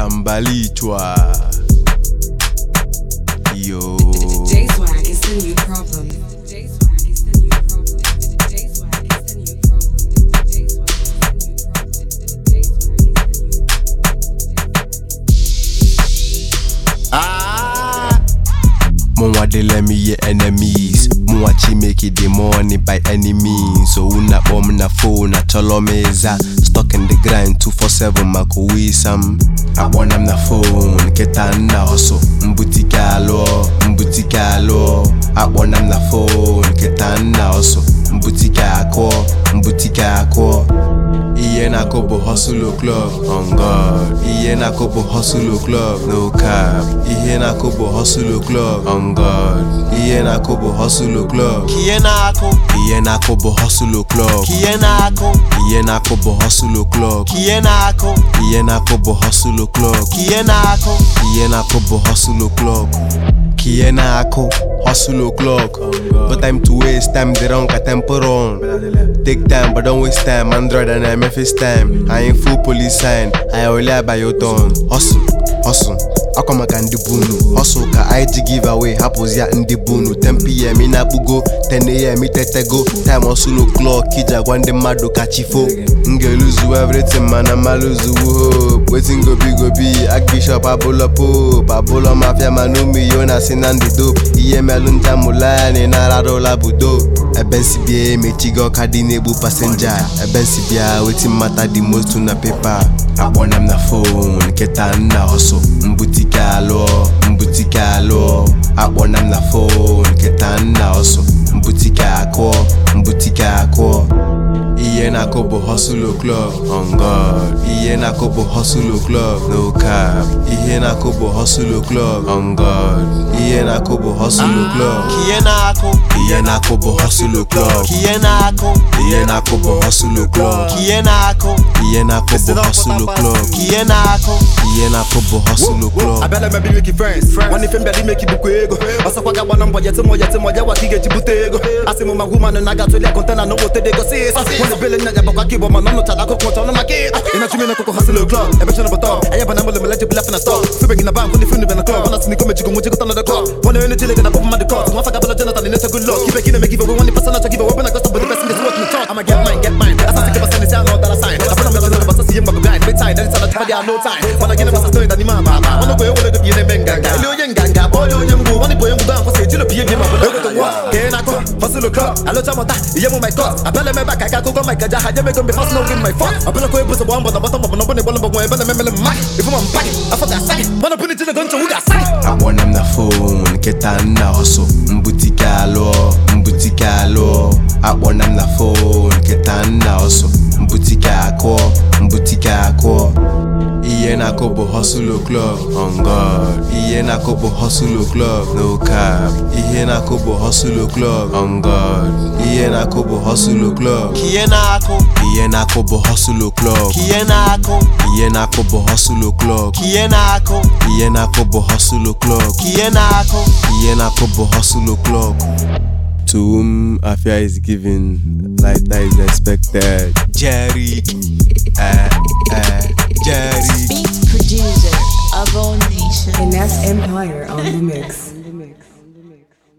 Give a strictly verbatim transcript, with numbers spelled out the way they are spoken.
Ambalichwa. Yo. J-Swag is the new problem. J-Swag is the new problem. J-Swag is the new problem. J-Swag is the new problem. J-Swag is the new problem. Ah. Mwa de let me your enemies. Mwa chi make it the money by any means. So una bomb na phone na cholo meza. Stuck in the grind two four seven mako wisam. I want them na phone ketana hustle. Mbuti galo, mbuti galo. I want them na phone ketana hustle. Mbuti gako, mbuti gako. Iye na kobo hustle club, on God. Iye na kobo hustle club, no cap. Iye na kobo hustle club, on God. Iye na kobo hustle club. Kiye na ako. Iye na kobo hustle club. Kiye na ako. Iye na kobo hustle club. Kiye na ako. Iye na kobo hustle club. Kiye na ako. Iye na kobo hustle club. Kiye na ako. Hustle clock, but time to waste time, they don't got tempo on. Take time, but don't waste time. Android and M F S time. I ain't full police sign. I only by your tone. Hustle, hustle. I come again the bunu. Hustle ka I G giveaway. Happos ya in the bunu. ten P M in Abugo. ten A M in Tetego. Time hustle clock. Kija gwande mado kachifo. Nge lose everything man. I'ma lose hope. Waiting go be go be. Archbishop Abola Pope. Abola Mafia Manumi Yona Sinandi dope. E M Lunta mulani na rarola budo. Eben C B A me chigo kadinebu passenger. Eben C B A waiting matter the most to na paper. I want them na phone ketana hustle. Mbuti galo, mbuti galo. I want them na phone ketana hustle. Mbuti gako, mbuti gako. Iye na kobo hustle club, on God. Iye na kobo hustle club, no cap. Iye na kobo hustle club, on God. Iye na kobo hustle club. Kiye na ako. Iye na kobo hustle club. Kiye na ako. Iye na kobo hustle club. Kiye na ako. Iye na kobo hustle club. Kiye na ako. Iye na kobo hustle club. I better maybe make friends. One if him better make it ego. Asa kwa gaba number yet mo yet mo ya wa kige jibutego. Asimo ma woman na ga to le container no wote de go see. When the bill na ya bakwa kibo man no tada ko ko na make. Ina chumi na ko hustle club. E be chana bato. Aya bana mo le mele jibla fina stop. Fibbing in the bank when the film in the club. Wana sini ko me jigo mo jigo tana the club. When the energy like na pop man the club. One fa gaba jana tani neta good luck. Keep it in make give one person na give when I got somebody best in this work in the talk. I'ma get mine, get mine. That's how sick of a sense I know that I sign. I put on the little bus see him go grind. Bit time then it's on the time no time. When I get a story that ni mama. Wanna go over the be in benga. Lo yenganga. Boy yo yengu. Wanna go yengu down for say jilo be in my brother. Get na ko. Hustle club. I love chamota. Yemu my cut. I better me back. I can't go my gaja. I just make them be fast no in my fuck. I better go and put the bomb on the bottom of no bunny ball but when better me me mac. If I'm back, I thought that sack. Wanna put it in the gun to who got sack. I want them na phone ketana hustle. Mbuti galo, mbuti galo. I want them na phone ketana hustle. Mbuti gako, mbuti gako. Iye na kobo hustle club, on God. Iye na kobo hustle club, no cap. Iye na kobo hustle club, on God. Iye na kobo hustle club. Kiye na ako. Iye na kobo hustle club. Kiye na ako. Iye na kobo hustle club. Kiye na ako. Iye na kobo hustle club. Kiye na ako. Iye na kobo hustle club. To whom affair is given, lighter is expected. Jerry, uh, uh, Jerry. Beat producer of all nations. Ines Empire on the mix.